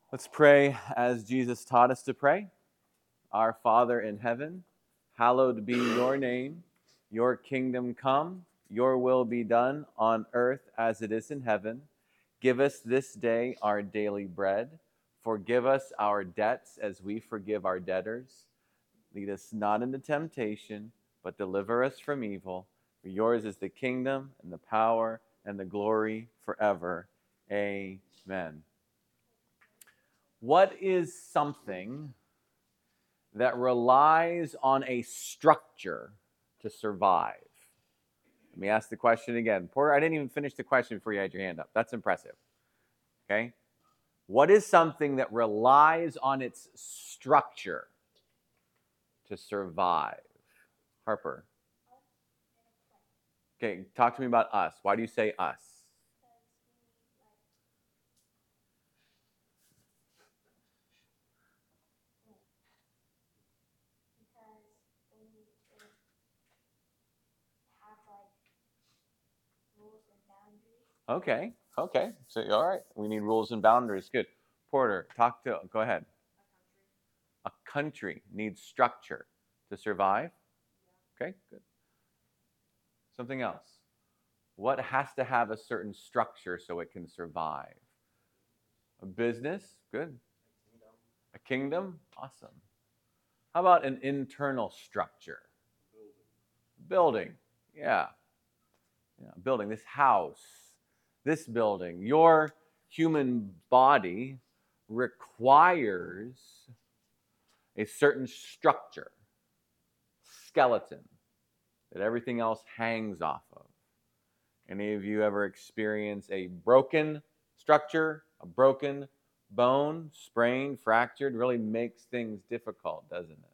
Let's pray as Jesus taught us to pray. Our Father in heaven, hallowed be your name. Your kingdom come, your will be done on earth as it is in heaven. Give us this day our daily bread. Forgive us our debts as we forgive our debtors. Lead us not into temptation, but deliver us from evil. For yours is the kingdom and the power and the glory forever. Amen. What is something that relies on a structure to survive? Let me ask the question again. Porter, I didn't even finish the question before you had your hand up. That's impressive. Okay? What is something that relies on its structure to survive? Harper. Okay, talk to me about us. Why do you say us? Okay. So, all right. We need rules and boundaries. Good. Porter, go ahead. A country needs structure to survive. Okay, good. Something else. What has to have a certain structure so it can survive? A business. Good. A kingdom. Awesome. How about an internal structure? Building. Yeah. Building. This house. This building. Your human body requires a certain structure, skeleton, that everything else hangs off of. Any of you ever experience a broken structure, a broken bone, sprained, fractured? Really makes things difficult, doesn't it?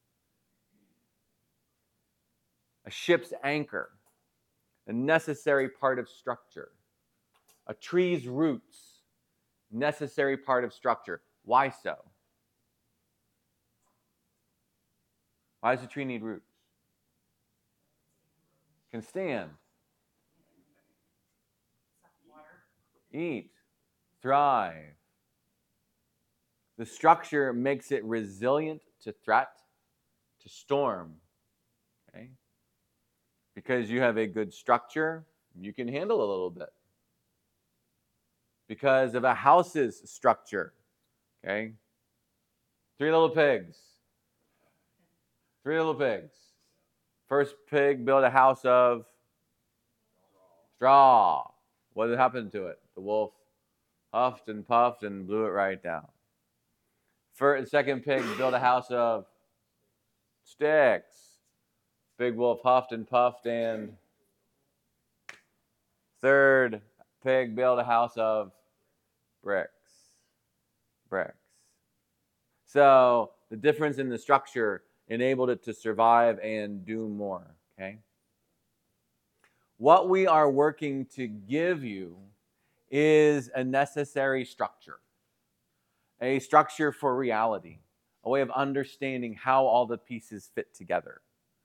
A ship's anchor, a necessary part of structure. A tree's roots, necessary part of structure. Why so? Why does a tree need roots? Can stand, eat, thrive. The structure makes it resilient to threat, to storm. Okay? Because you have a good structure, you can handle a little bit. Because of a house's structure. Okay? Three little pigs. First pig built a house of straw. What happened to it? The wolf huffed and puffed and blew it right down. Second pig built a house of sticks. Big wolf huffed and puffed, and third pig built a house of bricks. So the difference in the structure enabled it to survive and do more. Okay? What we are working to give you is a necessary structure, a structure for reality, a way of understanding how all the pieces fit together.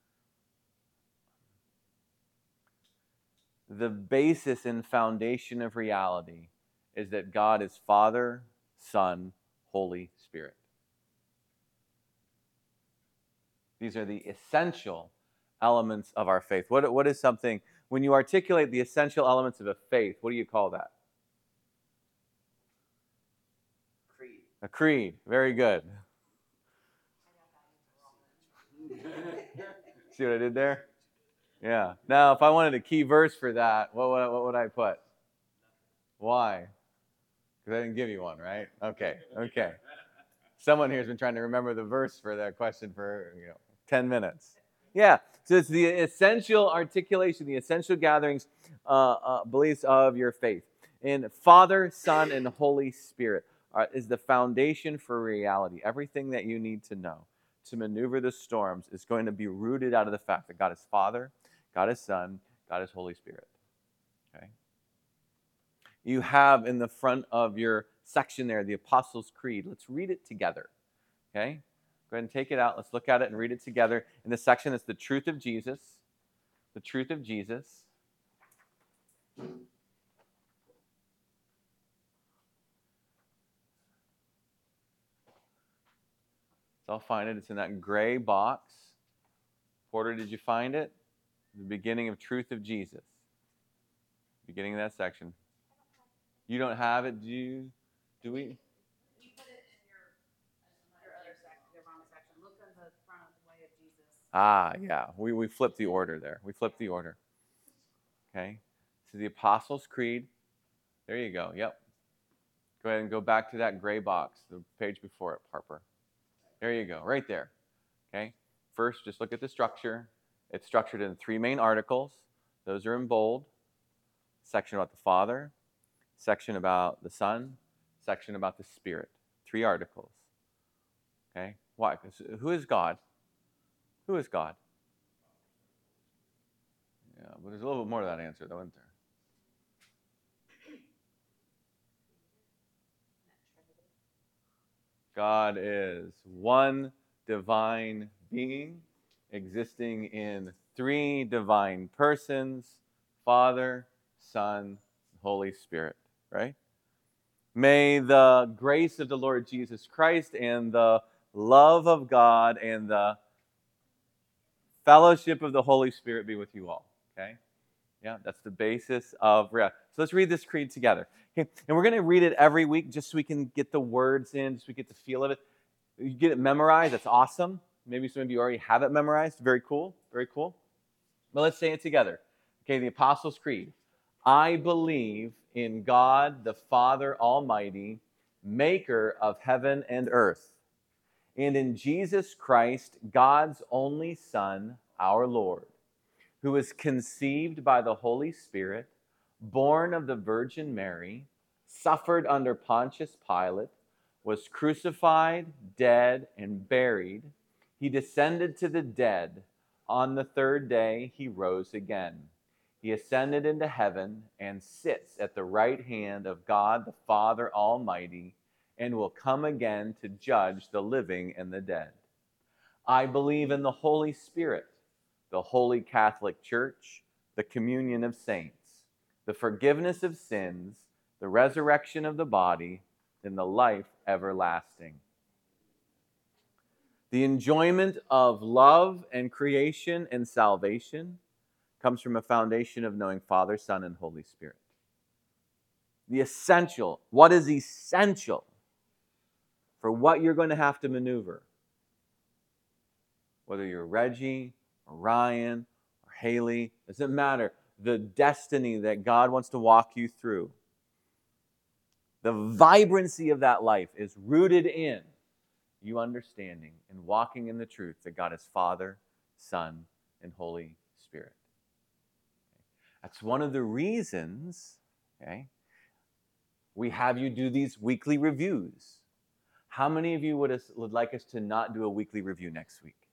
The basis and foundation of reality is that God is Father, Son, Holy Spirit. These are the essential elements of our faith. What is something, when you articulate the essential elements of a faith, what do you call that? Creed. A creed. Very good. See what I did there? Yeah. Now, if I wanted a key verse for that, what would I put? Why? Because I didn't give you one, right? Okay. Someone here has been trying to remember the verse for that question for 10 minutes. Yeah. So it's the essential articulation, the essential gatherings, beliefs of your faith. And Father, Son, and Holy Spirit is the foundation for reality. Everything that you need to know to maneuver the storms is going to be rooted out of the fact that God is Father, God is Son, God is Holy Spirit. Okay. You have in the front of your section there the Apostles' Creed. Let's read it together. Okay? Go ahead and take it out. Let's look at it and read it together. In this section, it's the truth of Jesus. The truth of Jesus. So I'll find it. It's in that gray box. Porter, did you find it? The beginning of Truth of Jesus. Beginning of that section. You don't have it, do you? Do we? You put it in your other section, the wrong section. Look on the front of the Way of Jesus. Ah, yeah. We flipped the order there. We flipped the order. Okay. So the Apostles' Creed. There you go. Yep. Go ahead and go back to that gray box, the page before it, Harper. There you go. Right there. Okay. First, just look at the structure. It's structured in 3 main articles. Those are in bold. Section about the Father, section about the Son, section about the Spirit. 3 articles. Okay? Why? Who is God? Who is God? Yeah, but there's a little bit more to that answer, though, isn't there? God is one divine being existing in 3 divine persons, Father, Son, Holy Spirit, right? May the grace of the Lord Jesus Christ and the love of God and the fellowship of the Holy Spirit be with you all, okay? Yeah, that's the basis of reality. So let's read this creed together. Okay, and we're going to read it every week just so we can get the words in, just so we get the feel of it. You get it memorized, that's awesome. Maybe some of you already have it memorized. Very cool, very cool. But let's say it together. Okay, the Apostles' Creed. I believe in God, the Father Almighty, maker of heaven and earth, and in Jesus Christ, God's only Son, our Lord, who was conceived by the Holy Spirit, born of the Virgin Mary, suffered under Pontius Pilate, was crucified, dead, and buried. He descended to the dead. On the 3rd day, he rose again. He ascended into heaven and sits at the right hand of God the Father Almighty, and will come again to judge the living and the dead. I believe in the Holy Spirit, the Holy Catholic Church, the communion of saints, the forgiveness of sins, the resurrection of the body, and the life everlasting. The enjoyment of love and creation and salvation comes from a foundation of knowing Father, Son, and Holy Spirit. The essential, what is essential for what you're going to have to maneuver, whether you're Reggie or Ryan or Haley, doesn't matter. The destiny that God wants to walk you through, the vibrancy of that life is rooted in you understanding and walking in the truth that God is Father, Son, and Holy Spirit. That's one of the reasons, okay, we have you do these weekly reviews. How many of you would like us to not do a weekly review next week?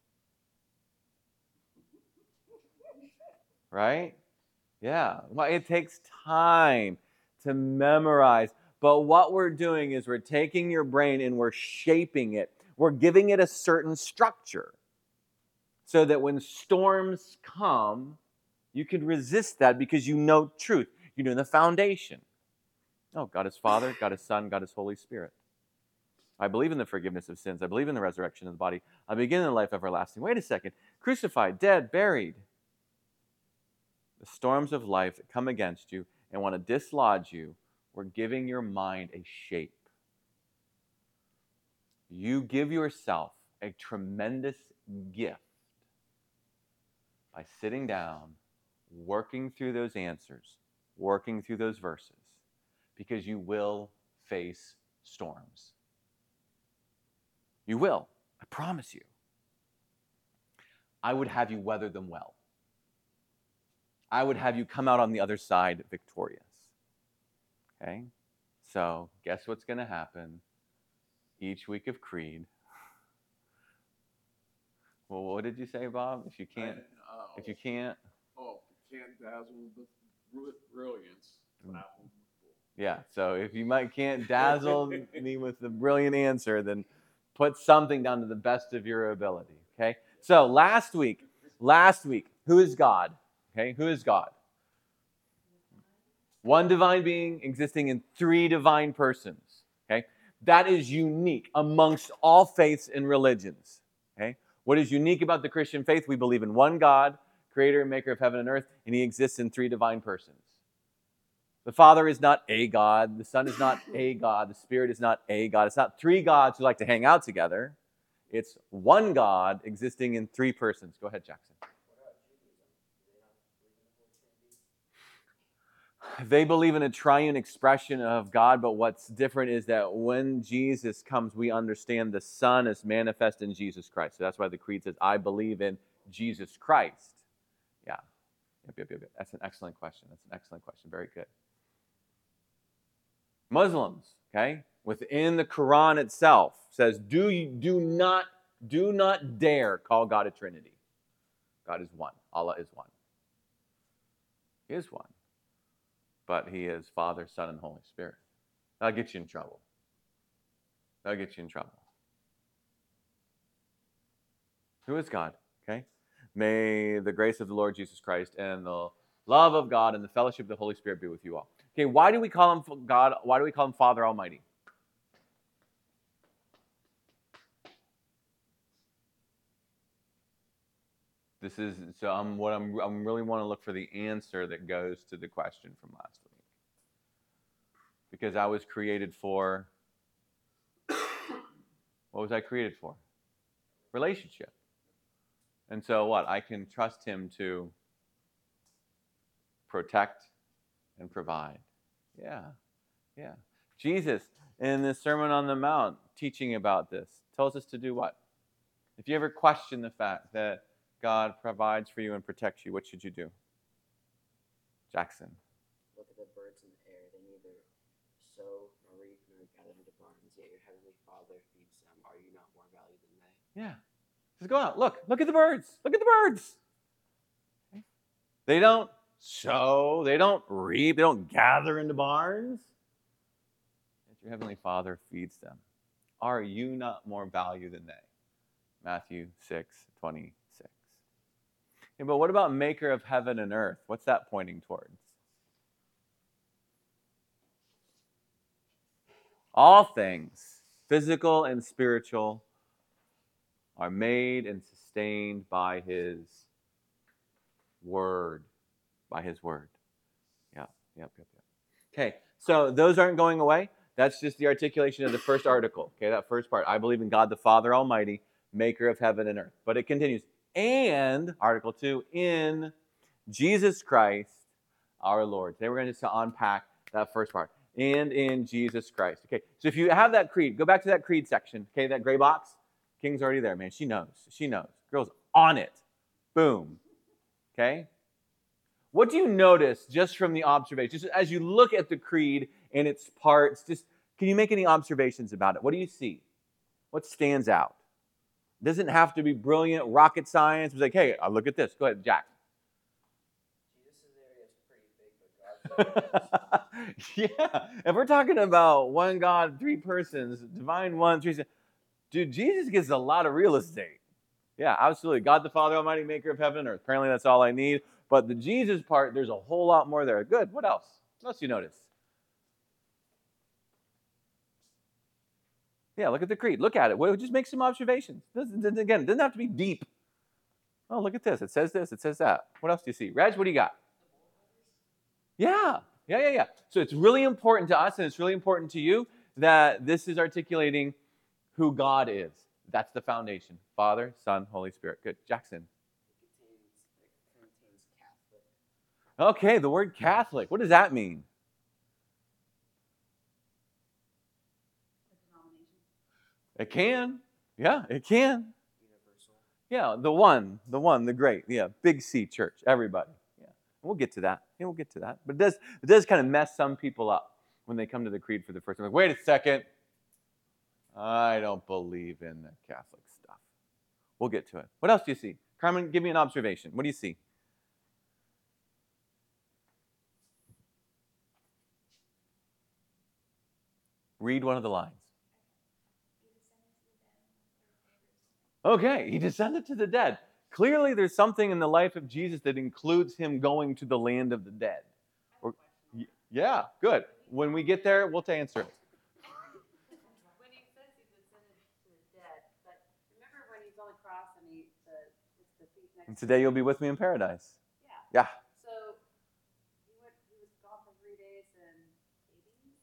Right? Yeah. Well, it takes time to memorize. But what we're doing is we're taking your brain and we're shaping it. We're giving it a certain structure so that when storms come, you can resist that because you know truth. You know the foundation. Oh, God is Father, God is Son, God is Holy Spirit. I believe in the forgiveness of sins. I believe in the resurrection of the body. I begin in life everlasting. Wait a second. Crucified, dead, buried. The storms of life that come against you and want to dislodge you, we're giving your mind a shape. You give yourself a tremendous gift by sitting down, working through those answers, working through those verses, because you will face storms. You will. I promise you. I would have you weather them well. I would have you come out on the other side victorious. Okay? So, guess what's going to happen each week of Creed? Well, what did you say, Bob? If you can't. Oh, if you can't dazzle with brilliance. Yeah, so if you can't dazzle me with the brilliant answer, then put something down to the best of your ability, okay? So last week, who is God? Okay, who is God? One divine being existing in 3 divine persons, okay? That is unique amongst all faiths and religions. Okay? What is unique about the Christian faith? We believe in one God, creator and maker of heaven and earth, and he exists in three divine persons. The Father is not a God. The Son is not a God. The Spirit is not a God. It's not three gods who like to hang out together. It's one God existing in three persons. Go ahead, Jackson. They believe in a triune expression of God, but what's different is that when Jesus comes, we understand the Son is manifest in Jesus Christ. So that's why the creed says, I believe in Jesus Christ. Yeah. Yep. That's an excellent question. Very good. Muslims, okay, within the Quran itself says, do not dare call God a Trinity. God is one. Allah is one. He is one. But he is Father, Son, and Holy Spirit. That'll get you in trouble. Who is God? Okay? May the grace of the Lord Jesus Christ and the love of God and the fellowship of the Holy Spirit be with you all. Okay, why do we call him God? Why do we call him Father Almighty? This is so. I'm really want to look for the answer that goes to the question from last week, because I was created for. What was I created for? Relationship. And so what? I can trust him to protect and provide. Yeah. Jesus, in the Sermon on the Mount, teaching about this, tells us to do what? If you ever question the fact that God provides for you and protects you, what should you do? Jackson. Look at the birds in the air. They neither sow nor reap nor gather into barns, yet your heavenly Father feeds them. Are you not more valued than they? Yeah. Just go out. Look at the birds. Look at the birds. Okay. They don't sow, they don't reap, they don't gather into barns. Yet your heavenly Father feeds them. Are you not more valued than they? Matthew 6:26. Okay, but what about maker of heaven and earth? What's that pointing towards? All things, physical and spiritual, are made and sustained by his word. By his word. Yep. Okay, so those aren't going away. That's just the articulation of the first article. Okay, that first part. I believe in God the Father Almighty, maker of heaven and earth. But it continues. And, Article 2, in Jesus Christ, our Lord. Today we're going to just unpack that first part. And in Jesus Christ. Okay, so if you have that creed, go back to that creed section. Okay, that gray box. King's already there, man. She knows. Girl's on it. Boom. Okay? What do you notice just from the observation? Just as you look at the creed and its parts, just can you make any observations about it? What do you see? What stands out? It doesn't have to be brilliant rocket science. It's like, hey, I'll look at this. Go ahead, Jack. Jesus' area is pretty big, but God's Yeah. If we're talking about one God, three persons, divine one, three. Dude, Jesus gets a lot of real estate. Yeah, absolutely. God the Father Almighty, maker of heaven and earth. Apparently that's all I need. But the Jesus part, there's a whole lot more there. Good. What else? What else you notice? Yeah, look at the creed. Look at it. Well, just make some observations. Again, it doesn't have to be deep. Oh, look at this. It says this. It says that. What else do you see? Reg, what do you got? Yeah. So it's really important to us and it's really important to you that this is articulating who God is. That's the foundation. Father, Son, Holy Spirit. Good. Jackson. It contains Catholic. Okay, the word Catholic. What does that mean? It can. Yeah, it can. Universal. Yeah, the one, the great. Yeah, big C church. Everybody. Yeah, we'll get to that. But it does kind of mess some people up when they come to the creed for the first time. Like, wait a second. I don't believe in the Catholic stuff. We'll get to it. What else do you see? Carmen, give me an observation. What do you see? Read one of the lines. Okay, he descended to the dead. Clearly, there's something in the life of Jesus that includes him going to the land of the dead. Yeah, good. When we get there, we'll answer it. And today you'll be with me in paradise. Yeah. Yeah. So he was gone for 3 days in Hades.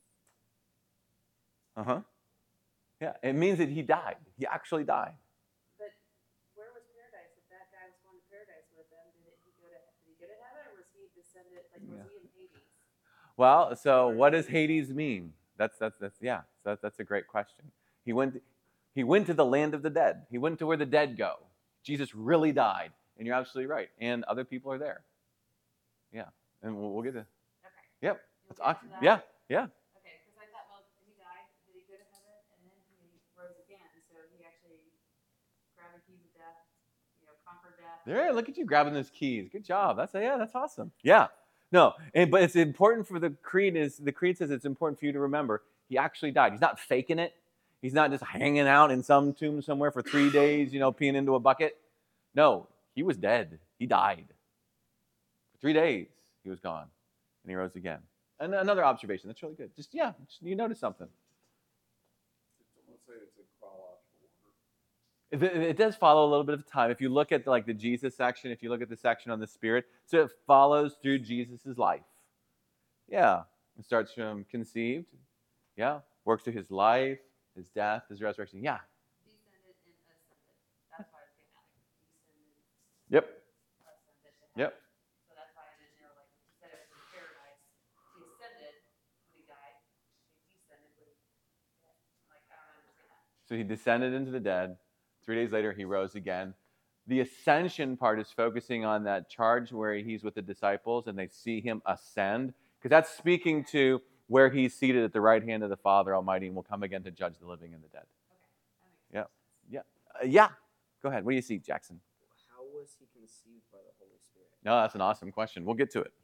Uh-huh. Yeah. It means that he died. He actually died. But where was paradise? If that guy was going to paradise with them, did he go to heaven, or was he descended? Like, was he in Hades? Well, so what does Hades mean? That's yeah. So that's a great question. He went to the land of the dead. He went to where the dead go. Jesus really died, and you're absolutely right. And other people are there. Yeah, and we'll get to. Okay. Yep. You'll That's get to awesome. that? Yeah. Yeah. Okay, because I thought, well, he died, did he go to heaven, and then he rose again? So he actually grabbed the keys of death, conquered death. There. Look at you grabbing those keys. Good job. That's awesome. Yeah. No, but it's important for the creed. The creed says it's important for you to remember he actually died. He's not faking it. He's not just hanging out in some tomb somewhere for 3 days, peeing into a bucket. No, he was dead. He died. For 3 days, he was gone, and he rose again. And another observation. That's really good. You notice something. Let's say it's in chronological order. It does follow a little bit of time. If you look at the Jesus section, if you look at the section on the Spirit, so it follows through Jesus' life. Yeah, it starts from conceived. Yeah, works through his life, his death, his resurrection. Yeah. Descended and ascended. That's why I was getting at it. Descended. Yep. Ascended to heaven. Yep. So that's why I didn't know, like, you said it was in paradise. He ascended when he died. He descended when he died. Like, I don't understand that. So he descended into the dead. 3 days later, he rose again. The ascension part is focusing on that charge where he's with the disciples and they see him ascend, because that's speaking to where he's seated at the right hand of the Father Almighty and will come again to judge the living and the dead. Okay, that makes Yeah. sense. Yeah. Go ahead. What do you see, Jackson? How was he conceived by the Holy Spirit? No, that's an awesome question. We'll get to it.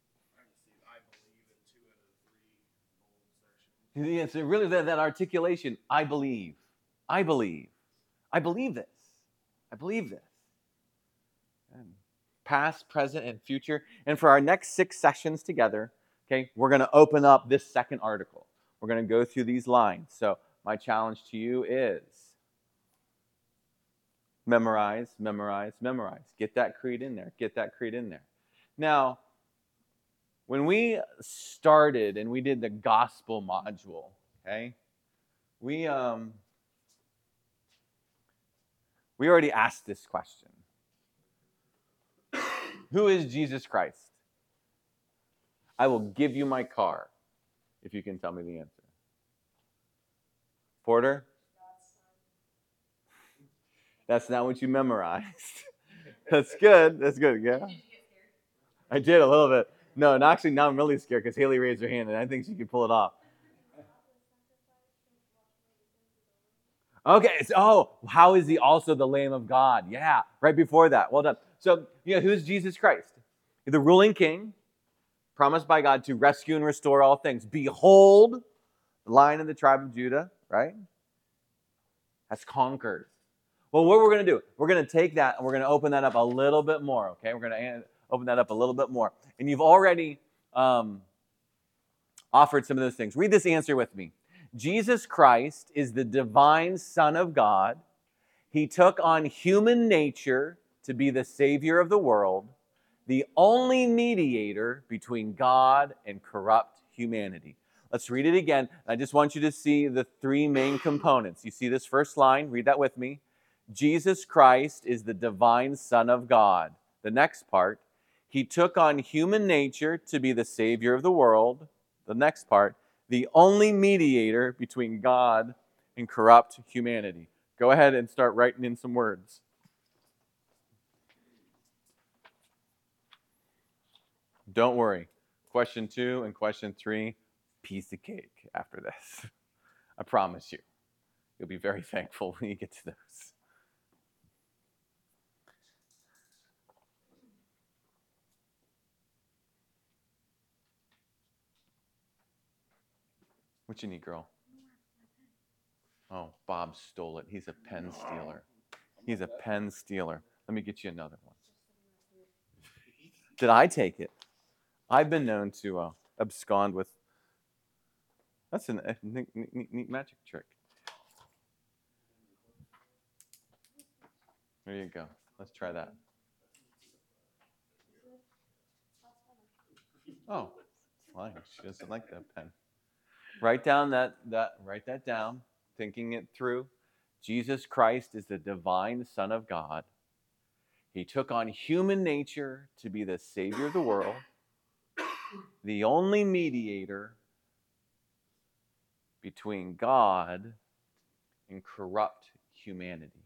I believe in 2 out of 3 bold sections. Yeah, so really that articulation, I believe. I believe. I believe this. I believe this. And past, present, and future. And for our next 6 sessions together, okay, we're going to open up this second article. We're going to go through these lines. So my challenge to you is memorize, memorize, memorize. Get that creed in there. Get that creed in there. Now, when we started and we did the gospel module, okay, we already asked this question. Who is Jesus Christ? I will give you my car if you can tell me the answer. Porter? That's not what you memorized. That's good. That's good. Yeah. Did you get scared? I did a little bit. No, and actually now I'm really scared because Haley raised her hand and I think she could pull it off. Okay, so, how is he also the Lamb of God? Yeah, right before that. Well done. So, who's Jesus Christ? The ruling king, promised by God to rescue and restore all things. Behold, the Lion of the tribe of Judah, right? Has conquered. Well, what we're going to do, we're going to take that and we're going to open that up a little bit more, okay? We're going to open that up a little bit more. And you've already offered some of those things. Read this answer with me. Jesus Christ is the divine Son of God. He took on human nature to be the Savior of the world, the only mediator between God and corrupt humanity. Let's read it again. I just want you to see the 3 main components. You see this first line? Read that with me. Jesus Christ is the divine Son of God. The next part, he took on human nature to be the Savior of the world. The next part, the only mediator between God and corrupt humanity. Go ahead and start writing in some words. Don't worry. Question 2 and question 3, piece of cake after this. I promise you. You'll be very thankful when you get to those. What you need, girl? Oh, Bob stole it. He's a pen stealer. He's a pen stealer. Let me get you another one. Did I take it? I've been known to abscond with. That's a neat magic trick. There you go. Let's try that. Oh, fine. She doesn't like that pen. Write that down, thinking it through. Jesus Christ is the divine Son of God. He took on human nature to be the Savior of the world, the only mediator between God and corrupt humanity.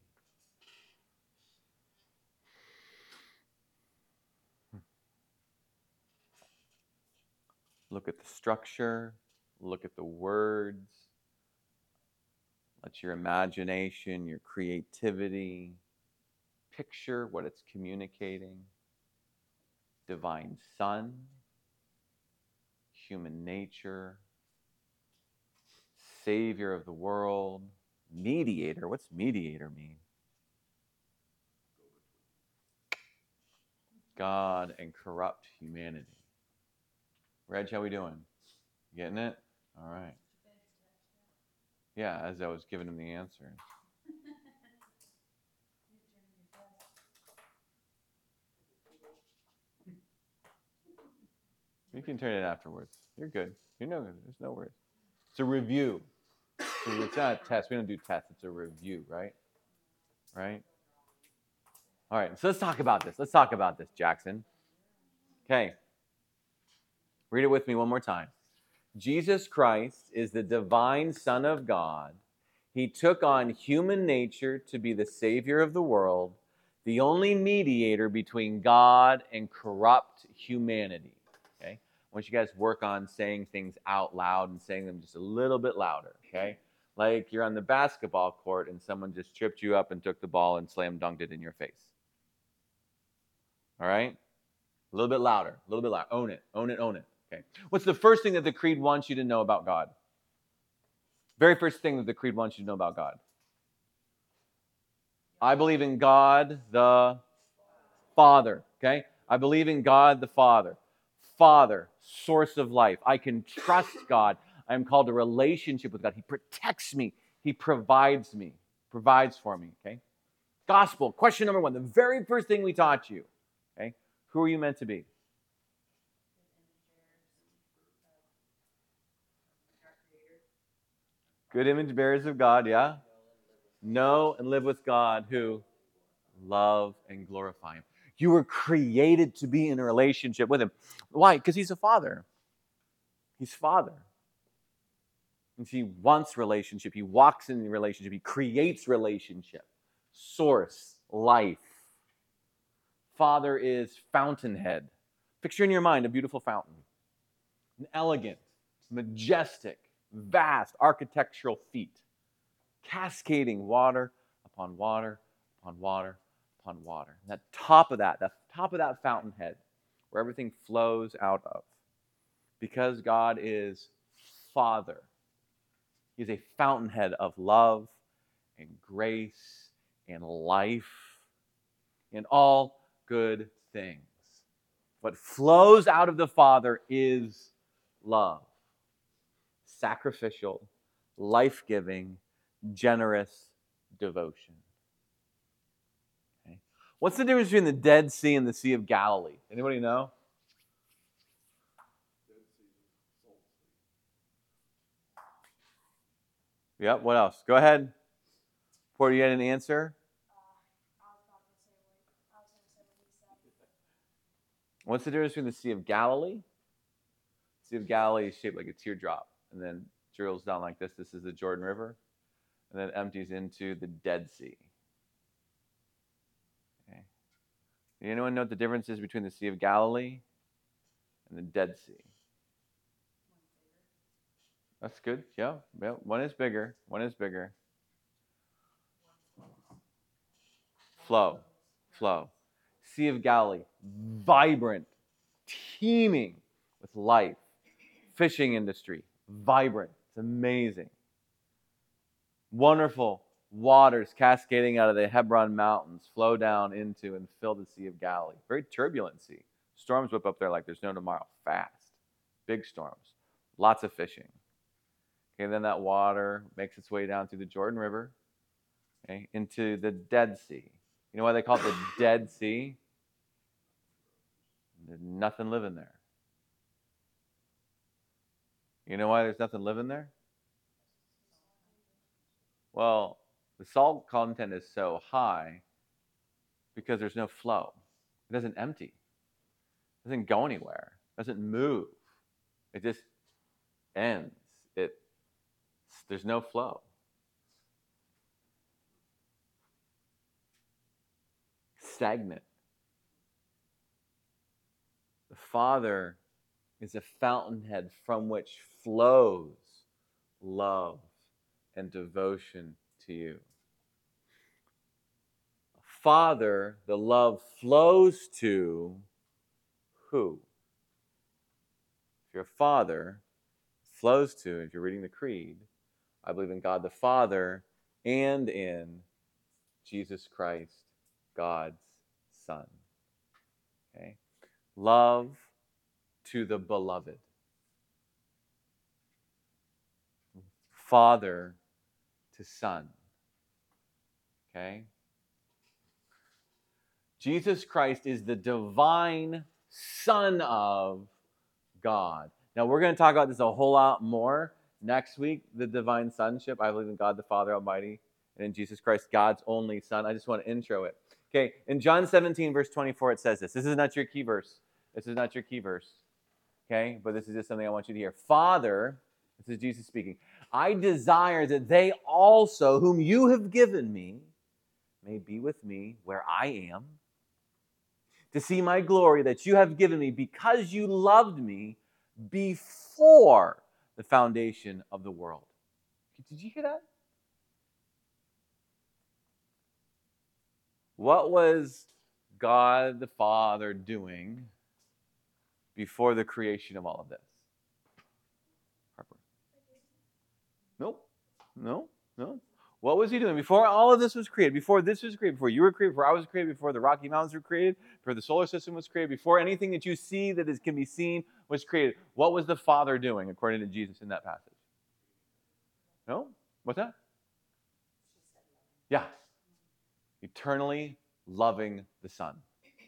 Look at the structure, look at the words, let your imagination, your creativity picture what it's communicating. Divine Son, human nature, Savior of the world, mediator. What's mediator mean? God and corrupt humanity. Reg, how we doing? Getting it? All right. Yeah, as I was giving him the answer. You can turn it afterwards. You're good. There's no worries. It's a review. It's not a test. We don't do tests. It's a review, right? Right? All right. So let's talk about this. Let's talk about this, Jackson. Okay. Read it with me one more time. Jesus Christ is the divine Son of God. He took on human nature to be the Savior of the world, the only mediator between God and corrupt humanity. Okay? I want you guys to work on saying things out loud and saying them just a little bit louder. Okay? Like you're on the basketball court and someone just tripped you up and took the ball and slam dunked it in your face. All right? A little bit louder. A little bit louder. Own it. Own it. Own it. Okay. What's the first thing that the creed wants you to know about God? Very first thing that the creed wants you to know about God. I believe in God the Father. Okay? I believe in God the Father. Father, source of life. I can trust God. I am called to relationship with God. He protects me. He provides for me. Okay? Gospel, question number 1. The very first thing we taught you. Okay? Who are you meant to be? Good image bearers of God, yeah? Know and live with God who love and glorify Him. You were created to be in a relationship with Him. Why? Because He's a Father. He's Father. And He wants relationship. He walks in the relationship. He creates relationship. Source, life. Father is fountainhead. Picture in your mind a beautiful fountain. An elegant, majestic, vast architectural feat. Cascading water upon water upon water upon water. And the top of that fountainhead, where everything flows out of. Because God is Father. He's a fountainhead of love and grace and life and all good things. What flows out of the Father is love. Sacrificial, life-giving, generous devotion. Okay. What's the difference between the Dead Sea and the Sea of Galilee? Anybody know? Yep, what else? Go ahead. Porter, you had an answer? What's the difference between the Sea of Galilee? The Sea of Galilee is shaped like a teardrop and then drills down like this. This is the Jordan River. And then empties into the Dead Sea. Okay. Anyone know what the difference is between the Sea of Galilee and the Dead Sea? That's good. Yeah. One is bigger. One is bigger. Flow. Sea of Galilee, vibrant, teeming with life. Fishing industry, vibrant. It's amazing. Wonderful waters cascading out of the Hebron Mountains flow down into and fill the Sea of Galilee. Very turbulent sea. Storms whip up there like there's no tomorrow. Fast. Big storms. Lots of fishing. Okay, then that water makes its way down through the Jordan River, okay, into the Dead Sea. You know why they call it the Dead Sea? There's nothing living there. You know why there's nothing living there? Well, the salt content is so high because there's no flow. It doesn't empty. It doesn't go anywhere. It doesn't move. It just ends. There's no flow. Stagnant. The Father is a fountainhead from which flows love and devotion to you. Father, the love flows to who? If you're a father, flows to, if you're reading the creed, I believe in God the Father and in Jesus Christ, God's Son. Okay? Love to the beloved. Father to Son. Okay? Jesus Christ is the divine Son of God. Now, we're going to talk about this a whole lot more next week, the divine sonship. I believe in God the Father Almighty and in Jesus Christ, God's only Son. I just want to intro it. Okay, in John 17, verse 24, it says this. This is not your key verse. This is not your key verse. Okay, but this is just something I want you to hear. Father, this is Jesus speaking, I desire that they also, whom you have given me, may be with me where I am, to see my glory that you have given me because you loved me before the foundation of the world. Did you hear that? What was God the Father doing before the creation of all of this? Harper. No. What was he doing before all of this was created? Before this was created, before you were created, before I was created, before the Rocky Mountains were created, before the solar system was created, before anything that you see that can be seen was created. What was the Father doing according to Jesus in that passage? No? What's that? Yeah. Eternally loving the Son.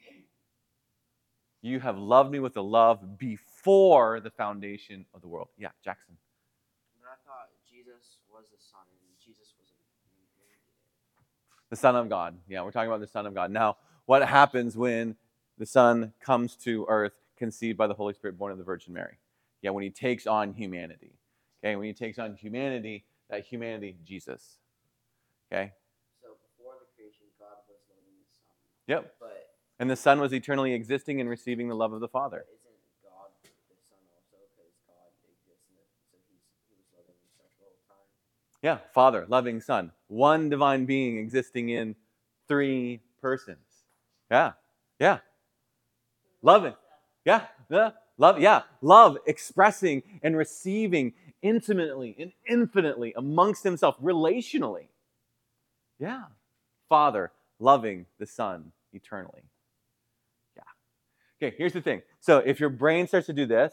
You have loved me with a love before the foundation of the world. Yeah, Jackson. But I thought Jesus was the Son and Jesus wasn't The Son of God. Yeah, we're talking about the Son of God. Now, what happens when the Son comes to earth, conceived by the Holy Spirit, born of the Virgin Mary? Yeah, when he takes on humanity. Okay, when he takes on humanity, that humanity, Jesus. Okay? So before the creation, God was loving the Son. Yep. But And the Son was eternally existing and receiving the love of the Father. isn't God the Son also? Because God exists, so he was loving himself the whole time. Yeah, Father, loving Son. One divine being existing in three persons. Yeah. Loving. Yeah. Love expressing and receiving intimately and infinitely amongst himself, relationally. Yeah. Father, loving the Son eternally. Yeah. Okay, here's the thing. So if your brain starts to do this,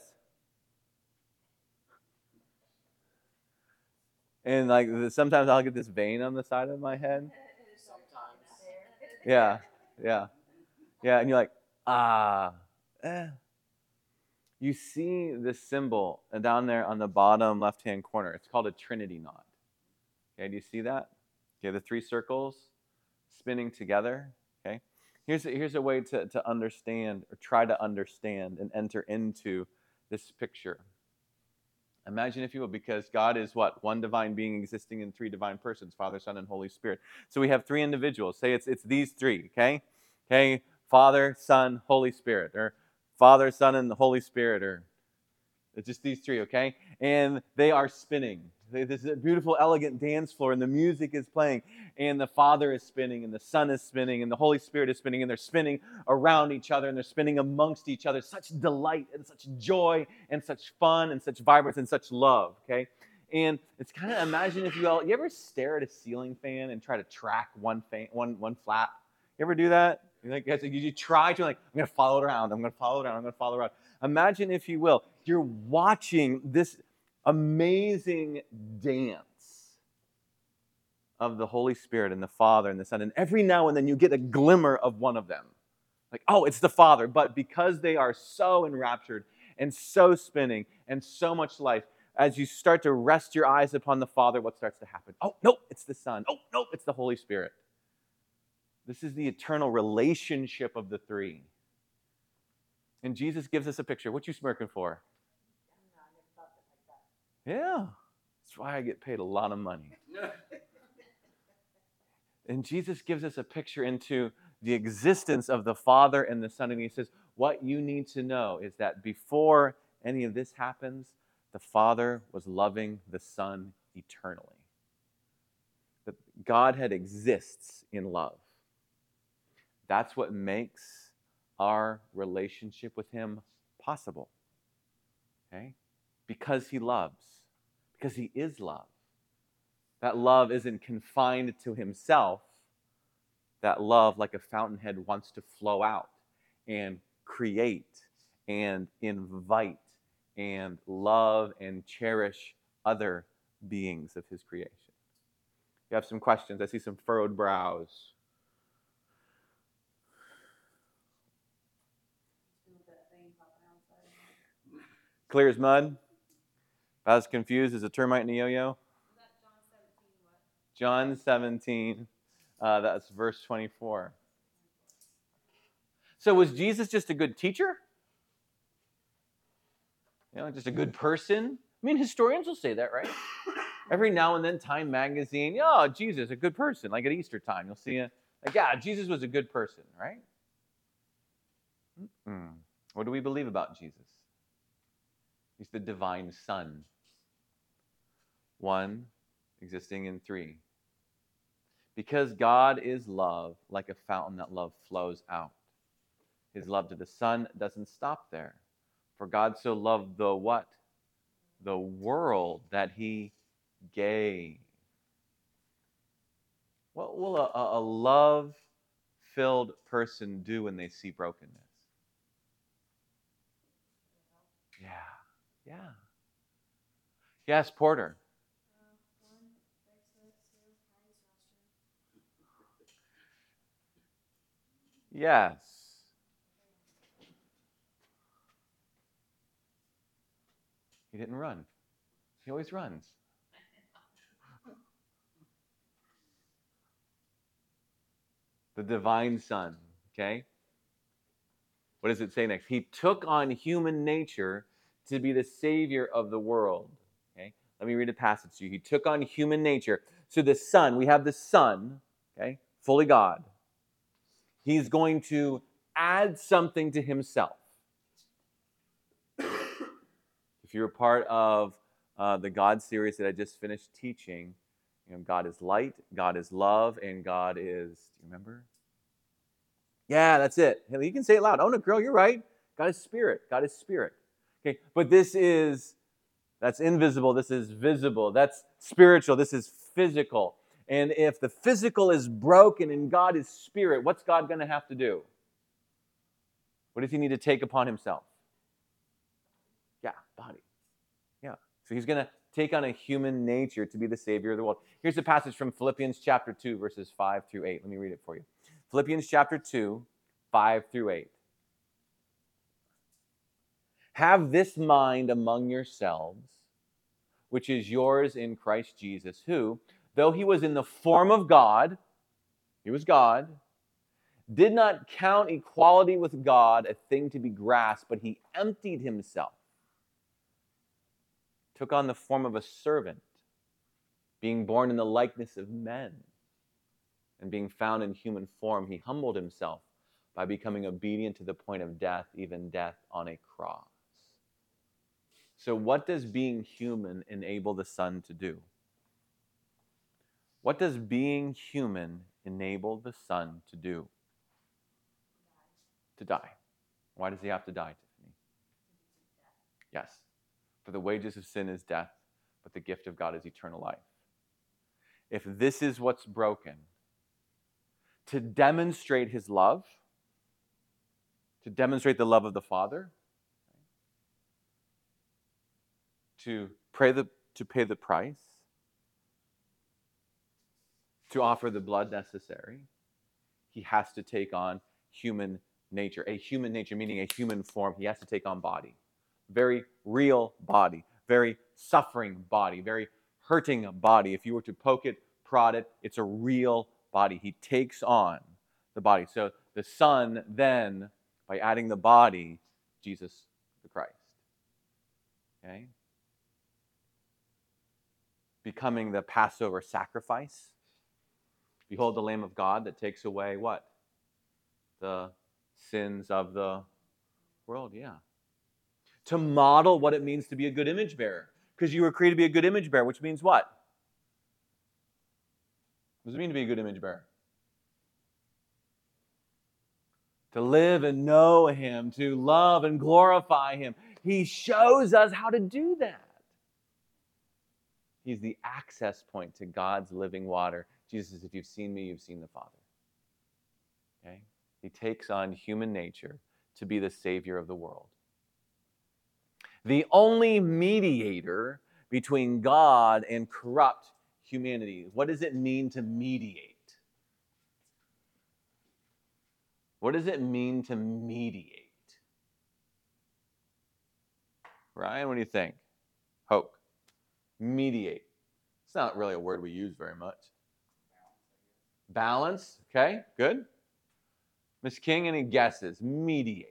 and like sometimes I'll get this vein on the side of my head. Sometimes. Yeah, and you're like, You see this symbol down there on the bottom left-hand corner. It's called a Trinity knot. Okay, do you see that? Okay, the three circles spinning together. Okay, here's a way to understand or try to understand and enter into this picture. Imagine, if you will, because God is what? One divine being existing in three divine persons, Father, Son, and Holy Spirit. So we have three individuals. Say it's these three, okay? Okay, Father, Son, Holy Spirit, or Father, Son, and the Holy Spirit, or it's just these three, okay? And they are spinning. This is a beautiful, elegant dance floor, and the music is playing, and the Father is spinning, and the Son is spinning, and the Holy Spirit is spinning, and they're spinning around each other, and they're spinning amongst each other. Such delight, and such joy, and such fun, and such vibrance, and such love, okay? And it's kind of, imagine, if you will, you ever stare at a ceiling fan and try to track one flap? You ever do that? You try to, like, I'm going to follow it around, I'm going to follow it around, I'm going to follow it around. Imagine, if you will, you're watching this amazing dance of the Holy Spirit and the Father and the Son, and every now and then you get a glimmer of one of them. Like, oh, it's the Father, but because they are so enraptured and so spinning and so much life, as you start to rest your eyes upon the Father, what starts to happen? Oh, nope, it's the Son. Oh, nope, it's the Holy Spirit. This is the eternal relationship of the three. And Jesus gives us a picture. What you smirking for? Yeah, that's why I get paid a lot of money. And Jesus gives us a picture into the existence of the Father and the Son. And he says, what you need to know is that before any of this happens, the Father was loving the Son eternally. That Godhead exists in love. That's what makes our relationship with him possible. Okay? Because he loves. Because he is love. That love isn't confined to himself. That love, like a fountainhead, wants to flow out and create and invite and love and cherish other beings of his creation. You have some questions. I see some furrowed brows. Clear as mud. About as confused as a termite in a yo-yo. John 17, that's verse 24. So was Jesus just a good teacher? Just a good person? I mean, historians will say that, right? Every now and then, Time magazine, Jesus, a good person. Like at Easter time, you'll see it. Jesus was a good person, right? What do we believe about Jesus? He's the divine Son. One, existing in three. Because God is love, like a fountain that love flows out. His love to the Son doesn't stop there. For God so loved the what? The world that he gave. What will a love-filled person do when they see brokenness? Yeah. Yes, Porter. Yes. He didn't run. He always runs. The divine Son, okay? What does it say next? He took on human nature to be the Savior of the world. Okay? Let me read a passage to you. He took on human nature. So the Son, we have the Son, okay, fully God. He's going to add something to himself. If you're a part of the God series that I just finished teaching, God is light, God is love, and God is, do you remember? Yeah, that's it. You can say it loud. Oh, no, girl, you're right. God is spirit. God is spirit. Okay, but that's invisible. This is visible. That's spiritual. This is physical. And if the physical is broken and God is spirit, what's God going to have to do? What does he need to take upon himself? Yeah, body. Yeah. So he's going to take on a human nature to be the Savior of the world. Here's a passage from Philippians chapter 2, verses 5 through 8. Let me read it for you. Philippians chapter 2, 5 through 8. Have this mind among yourselves, which is yours in Christ Jesus, who, though he was in the form of God, he was God, did not count equality with God a thing to be grasped, but he emptied himself, took on the form of a servant, being born in the likeness of men, and being found in human form, he humbled himself by becoming obedient to the point of death, even death on a cross. So what does being human enable the Son to do? What does being human enable the Son to do? To die. Why does he have to die, Tiffany? Yes. For the wages of sin is death, but the gift of God is eternal life. If this is what's broken, to demonstrate his love, to demonstrate the love of the Father, to pay the price, to offer the blood necessary, he has to take on human nature. A human nature, meaning a human form. He has to take on body. Very real body. very suffering body, very hurting body. If you were to poke it, prod it, it's a real body. He takes on the body. So the Son then, by adding the body, Jesus the Christ. Okay? Becoming the Passover sacrifice. Behold the Lamb of God that takes away what? The sins of the world, yeah. To model what it means to be a good image bearer. Because you were created to be a good image bearer, which means what? What does it mean to be a good image bearer? To live and know Him, to love and glorify Him. He shows us how to do that. He's the access point to God's living water. Jesus says, if you've seen me, you've seen the Father. Okay? He takes on human nature to be the Savior of the world. The only mediator between God and corrupt humanity. What does it mean to mediate? What does it mean to mediate? Ryan, what do you think? Hope. Mediate. It's not really a word we use very much. Balance. Okay, good. Miss King, any guesses? Mediate.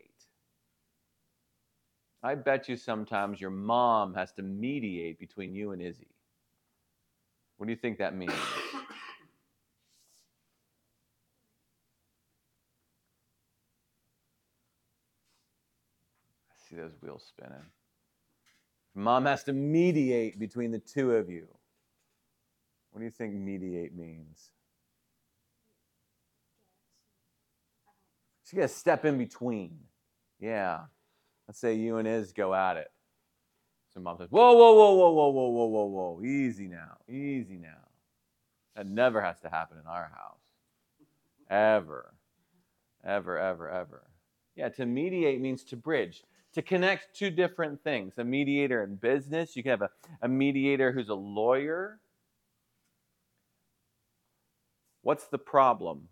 I bet you sometimes your mom has to mediate between you and Izzy. What do you think that means? I see those wheels spinning. Mom has to mediate between the two of you. What do you think mediate means? She's got to step in between. Yeah. Let's say you and Iz go at it. So mom says, whoa, whoa, whoa, whoa, whoa, whoa, whoa, whoa, whoa. Easy now. Easy now. That never has to happen in our house. Ever. Ever, ever, ever. Yeah, to mediate means to bridge. To connect two different things. A mediator in business. You can have a mediator who's a lawyer. What's the problem?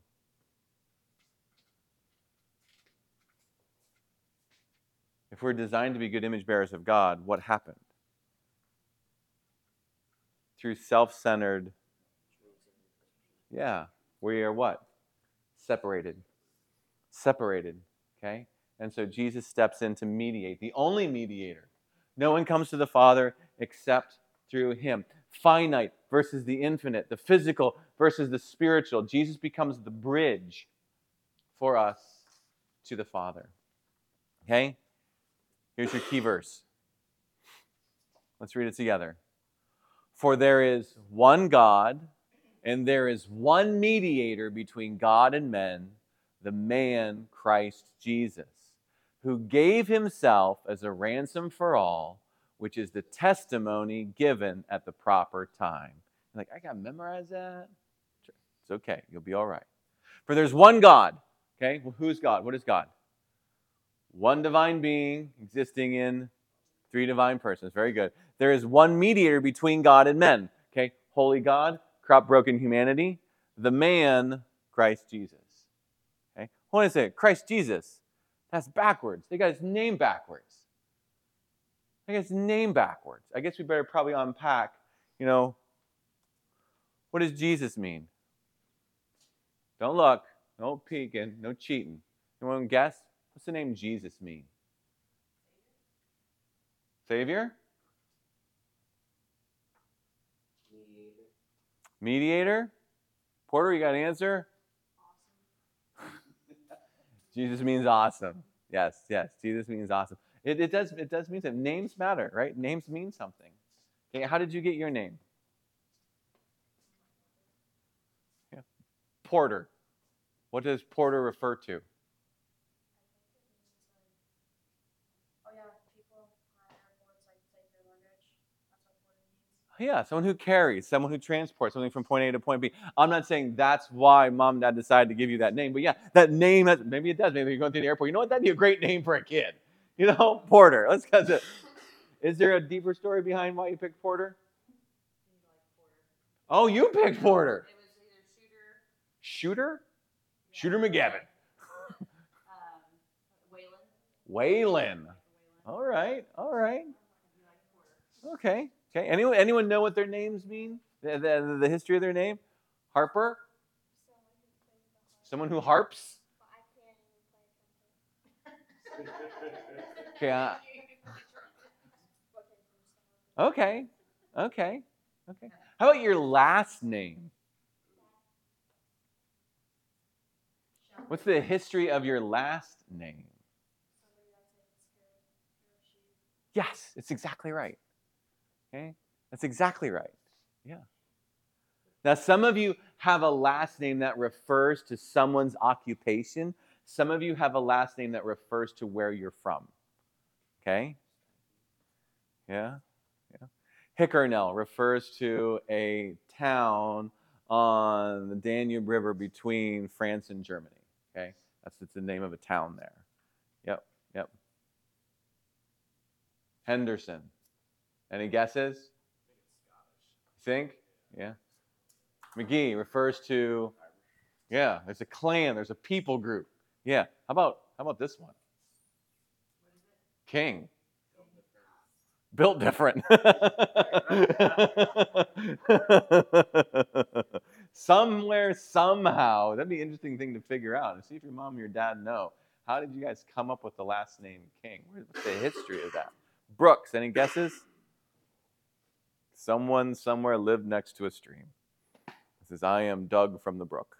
If we're designed to be good image bearers of God, what happened? Through self-centered, yeah, we are what? Separated. Separated, okay? And so Jesus steps in to mediate, the only mediator. No one comes to the Father except through Him. Finite versus the infinite, the physical versus the spiritual. Jesus becomes the bridge for us to the Father. Okay? Here's your key verse. Let's read it together. For there is one God, and there is one mediator between God and men, the man Christ Jesus, who gave Himself as a ransom for all, which is the testimony given at the proper time. You're like, I got to memorize that? It's okay. You'll be all right. For there's one God. Okay? Well, who's God? What is God? One divine being existing in three divine persons. Very good. There is one mediator between God and men. Okay? Holy God, corrupt, broken humanity. The man, Christ Jesus. Okay? Hold on a second. Christ Jesus. That's backwards. They got His name backwards. They got His name backwards. I guess we better probably unpack, what does Jesus mean? Don't look. No peeking. No cheating. You want to guess? What's the name Jesus mean? Savior? Mediator? Porter, you got an answer? Awesome. Jesus means awesome. Yes. Jesus means awesome. It does mean something. Names matter, right? Names mean something. Okay, how did you get your name? Yeah. Porter. What does Porter refer to? Yeah, someone who carries, someone who transports something from point A to point B. I'm not saying that's why mom and dad decided to give you that name, but yeah, that name, maybe it does. Maybe you're going through the airport. You know what? That'd be a great name for a kid. Porter. Let's go to it. Is there a deeper story behind why you picked Porter? Oh, you picked Porter. It was either Shooter? Yeah. Shooter McGavin. Waylon. Waylon. All right. Okay. Okay. Anyone know what their names mean? The history of their name? Harper? Someone who harps? Okay. Okay. Okay. Okay. How about your last name? What's the history of your last name? Yes, it's exactly right. Okay? That's exactly right. Yeah. Now, some of you have a last name that refers to someone's occupation. Some of you have a last name that refers to where you're from. Okay? Yeah? Yeah. Hickernell refers to a town on the Danube River between France and Germany. Okay? That's the name of a town there. Yep, yep. Henderson. Any guesses? Think? Yeah. McGee refers to, yeah, there's a clan, there's a people group. Yeah. How about this one? King. Built different. Somewhere, somehow. That'd be an interesting thing to figure out. And see if your mom and your dad know. How did you guys come up with the last name King? What's the history of that? Brooks, any guesses? Someone somewhere lived next to a stream. It says, I am Doug from the brook.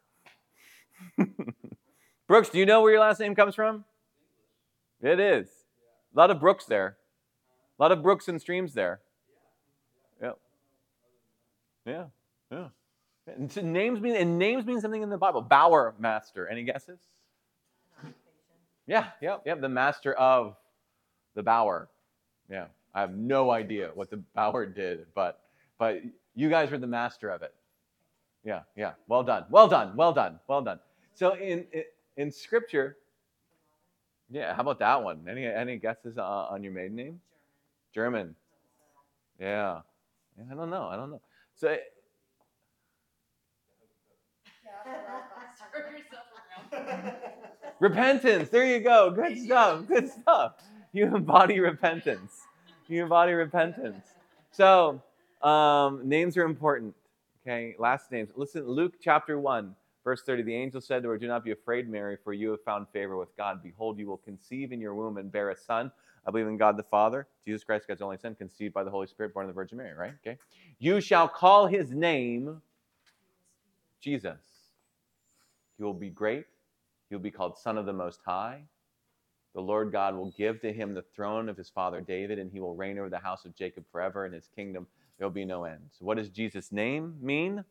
Brooks, do you know where your last name comes from? It is. A lot of brooks there. A lot of brooks and streams there. Yep. Yeah. Yeah. And so names mean something in the Bible. Bower master. Any guesses? Yeah, yeah. The master of the bower. Yeah. I have no idea what the bower did, but you guys were the master of it. Yeah, yeah. Well done. Well done. Well done. Well done. So in scripture, yeah, how about that one? Any guesses on your maiden name? German. Yeah. I don't know. So repentance. There you go. Good stuff. Good stuff. You embody repentance. You embody repentance. So names are important. Okay, last names. Listen, Luke chapter 1, verse 30. The angel said to her, do not be afraid, Mary, for you have found favor with God. Behold, you will conceive in your womb and bear a son. I believe in God the Father, Jesus Christ, God's only Son, conceived by the Holy Spirit, born of the Virgin Mary, right? Okay. You shall call his name Jesus. He will be great. He will be called Son of the Most High. The Lord God will give to him the throne of his father David, and he will reign over the house of Jacob forever, and his kingdom there will be no end. So what does Jesus' name mean?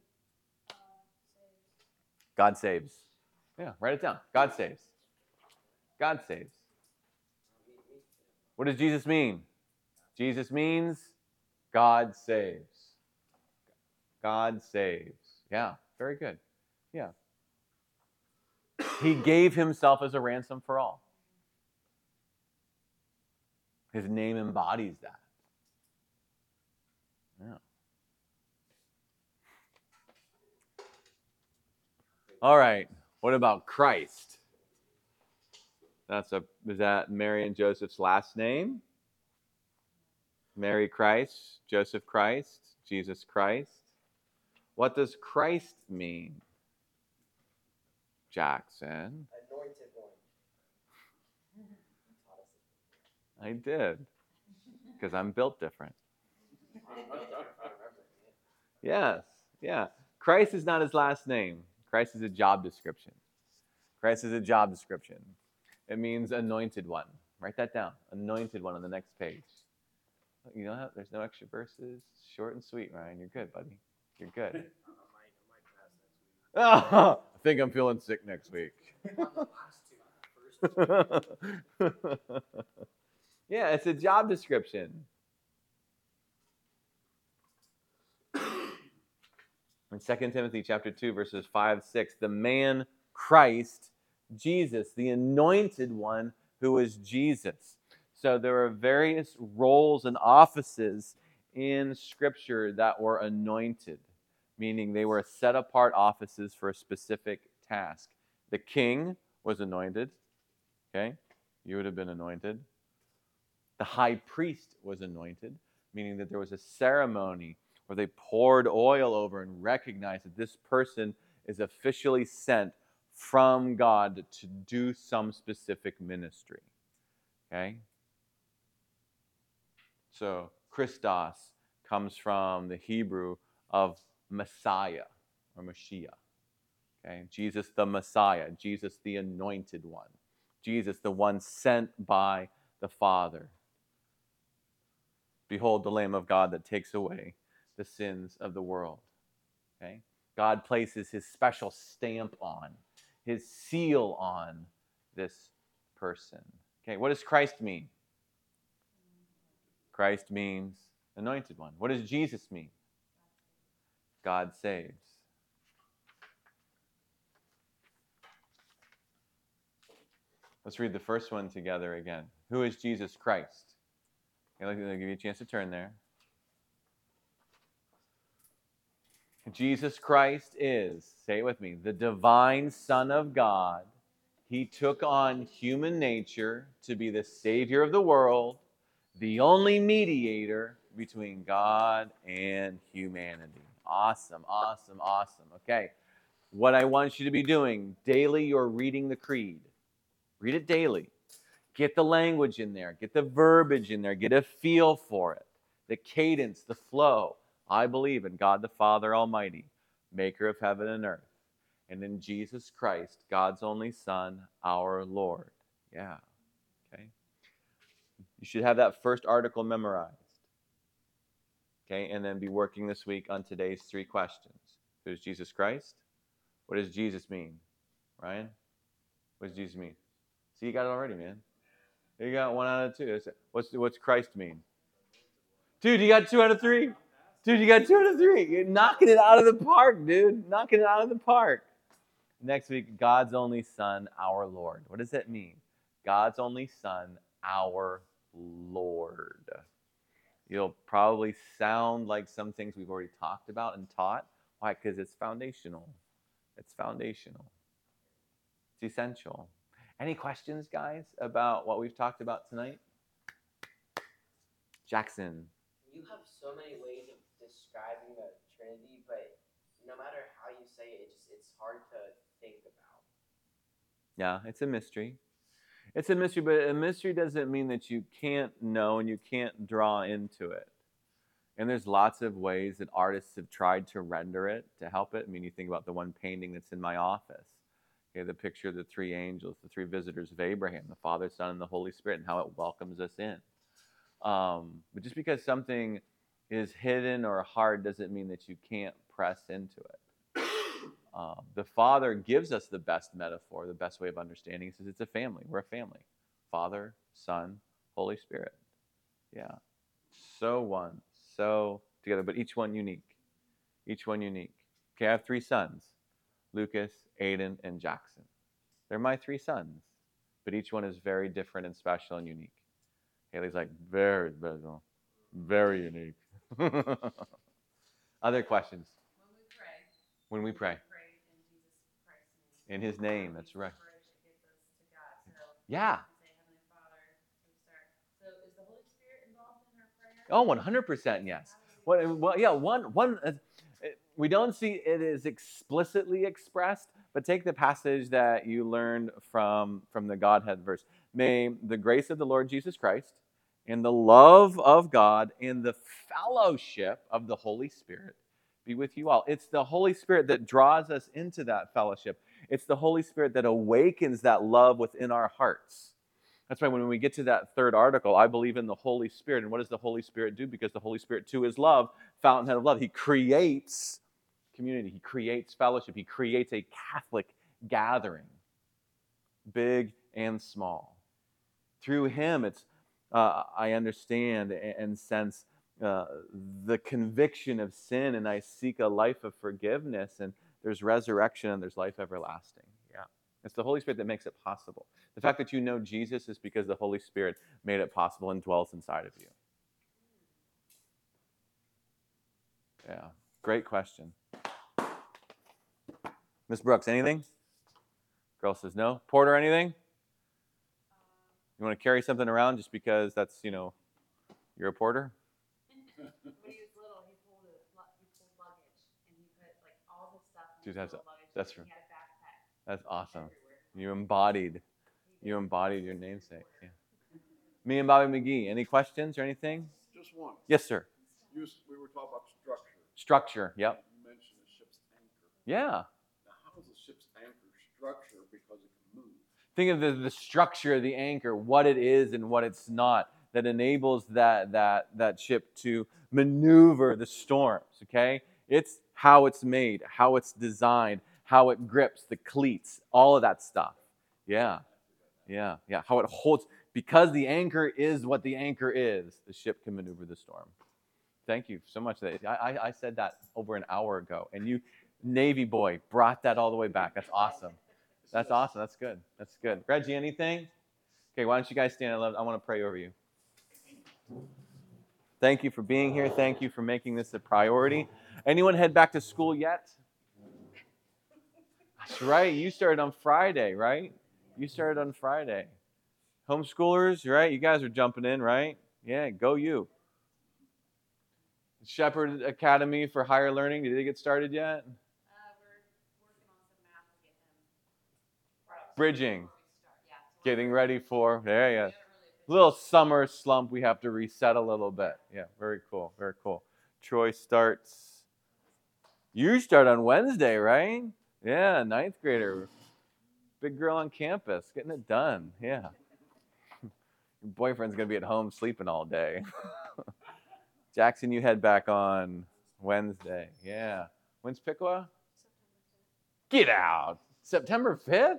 God saves. Yeah, write it down. God saves. God saves. What does Jesus mean? Jesus means God saves. God saves. Yeah, very good. Yeah. He gave himself as a ransom for all. His name embodies that. Yeah. All right. What about Christ? Is that Mary and Joseph's last name? Mary Christ, Joseph Christ, Jesus Christ. What does Christ mean? Jackson. Anointed one. I did. Because I'm built different. Yes. Yeah. Christ is not his last name. Christ is a job description. Christ is a job description. It means anointed one. Write that down. Anointed one on the next page. You know how there's no extra verses? Short and sweet, Ryan. You're good, buddy. You're good. I might pass next week. Oh, I think I'm feeling sick next week. Yeah, it's a job description. In 2 Timothy chapter 2, verses 5, 6, the man Christ, Jesus, the anointed one who is Jesus. So there are various roles and offices in Scripture that were anointed, meaning they were set apart offices for a specific task. The king was anointed. Okay? You would have been anointed. The high priest was anointed. meaning that there was a ceremony where they poured oil over and recognized that this person is officially sent from God to do some specific ministry. Okay? So, Christos comes from the Hebrew of Messiah or Mashiach. Okay? Jesus the Messiah, Jesus the anointed one, Jesus the one sent by the Father. Behold the Lamb of God that takes away the sins of the world. Okay? God places his special stamp on, his seal on this person. Okay, what does Christ mean? Christ means anointed one. What does Jesus mean? God saves. Let's read the first one together again. Who is Jesus Christ? Okay, I'll give you a chance to turn there. Jesus Christ is, say it with me, the divine Son of God. He took on human nature to be the Savior of the world, the only mediator between God and humanity. Awesome, awesome, awesome. Okay, what I want you to be doing daily, you're reading the Creed. Read it daily. Get the language in there, get the verbiage in there, get a feel for it, the cadence, the flow. I believe in God the Father Almighty, maker of heaven and earth, and in Jesus Christ, God's only Son, our Lord. Yeah, okay. You should have that first article memorized. Okay, and then be working this week on today's 3 questions. Who's Jesus Christ? What does Jesus mean? Ryan? What does Jesus mean? See, you got it already, man. You got 1 out of 2. What's Christ mean? Dude, you got 2 out of 3. Dude, you got 2 out of 3. You're knocking it out of the park, dude. Knocking it out of the park. Next week, God's only Son, our Lord. What does that mean? God's only Son, our Lord. You'll probably sound like some things we've already talked about and taught. Why? Because it's foundational. It's foundational. It's essential. Any questions, guys, about what we've talked about tonight? Jackson. You have so many ways of describing the Trinity, but no matter how you say it, it's hard to think about. Yeah, it's a mystery. It's a mystery, but a mystery doesn't mean that you can't know and you can't draw into it. And there's lots of ways that artists have tried to render it to help it. I mean, you think about the one painting that's in my office. Okay, the picture of the 3 angels, the 3 visitors of Abraham, the Father, Son, and the Holy Spirit, and how it welcomes us in. But just because something is hidden or hard doesn't mean that you can't press into it. The Father gives us the best metaphor, the best way of understanding. He says it's a family. We're a family. Father, Son, Holy Spirit. Yeah. So one, so together, but each one unique. Each one unique. Okay, I have 3 sons, Lucas, Aiden, and Jackson. They're my 3 sons, but each one is very different and special and unique. Haley's like, very special, very unique. Other questions? When we pray. When we pray. Pray in Jesus Christ's name. In his name, that's right. Bridge that gets us to God. So Yeah. we say Heavenly Father, we start. So is the Holy Spirit involved in our prayer? Oh, 100% yes. Well, yeah, one. We don't see it as explicitly expressed, but take the passage that you learned from the Godhead verse. May the grace of the Lord Jesus Christ and the love of God and the fellowship of the Holy Spirit be with you all. It's the Holy Spirit that draws us into that fellowship. It's the Holy Spirit that awakens that love within our hearts. That's why when we get to that 3rd article, I believe in the Holy Spirit. And what does the Holy Spirit do? Because the Holy Spirit, too, is love, fountainhead of love. He creates community. He creates fellowship. He creates a Catholic gathering, big and small. Through him, it's I understand and sense the conviction of sin, and I seek a life of forgiveness, and there's resurrection, and there's life everlasting. Yeah. It's the Holy Spirit that makes it possible. The fact that you know Jesus is because the Holy Spirit made it possible and dwells inside of you. Yeah. Great question. Miss Brooks, anything? Girl says no. Porter, anything? You want to carry something around just because that's, you're a porter? Dude, that's little luggage. that's He had a backpack that's awesome. everywhere. You embodied your namesake. Yeah. Me and Bobby McGee. Any questions or anything? Just one. Yes, sir. We were talking about structure. Structure. Yep. You mentioned the ship's anchor. Yeah. Now, how is the ship's anchor structured because it can move? Think of the structure of the anchor, what it is and what it's not, that enables that ship to maneuver the storms. Okay, it's how it's made, how it's designed, how it grips, the cleats, all of that stuff. Yeah, yeah, yeah. How it holds, because the anchor is what the anchor is. The ship can maneuver the storm. Thank you so much. I said that over an hour ago, and you, Navy boy, brought that all the way back. That's awesome. That's awesome. That's good. That's good. Reggie, anything? Okay, why don't you guys stand? I want to pray over you. Thank you for being here. Thank you for making this a priority. Anyone head back to school yet? That's right. You started on Friday, right? You started on Friday. Homeschoolers, right? You guys are jumping in, right? Yeah, go you. Shepherd Academy for Higher Learning, did they get started yet? We're working on some math to get him brought up to Bridging. before we start. Yeah. So Getting ready for, there you go. we haven't really Little summer slump we have to reset a little bit. Yeah, very cool, very cool. Troy starts, you start on Wednesday, right? Yeah, ninth grader. Big girl on campus, getting it done. Yeah. Your boyfriend's going to be at home sleeping all day. Jackson, you head back on Wednesday. Yeah. When's Piqua? Get out. September 5th?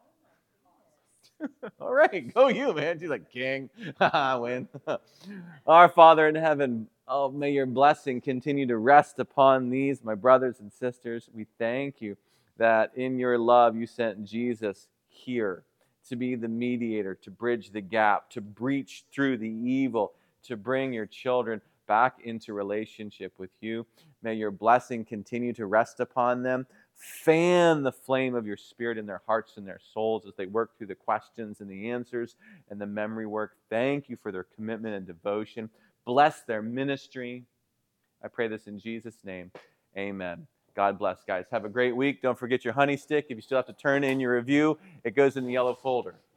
All right, go you, man. She's like, king. I win. Our Father in heaven, oh, may your blessing continue to rest upon these, my brothers and sisters. We thank you that in your love you sent Jesus here to be the mediator, to bridge the gap, to breach through the evil, to bring your children back into relationship with you. May your blessing continue to rest upon them. Fan the flame of your Spirit in their hearts and their souls as they work through the questions and the answers and the memory work. Thank you for their commitment and devotion. Bless their ministry. I pray this in Jesus' name. Amen. God bless, guys. Have a great week. Don't forget your honey stick. If you still have to turn in your review, it goes in the yellow folder.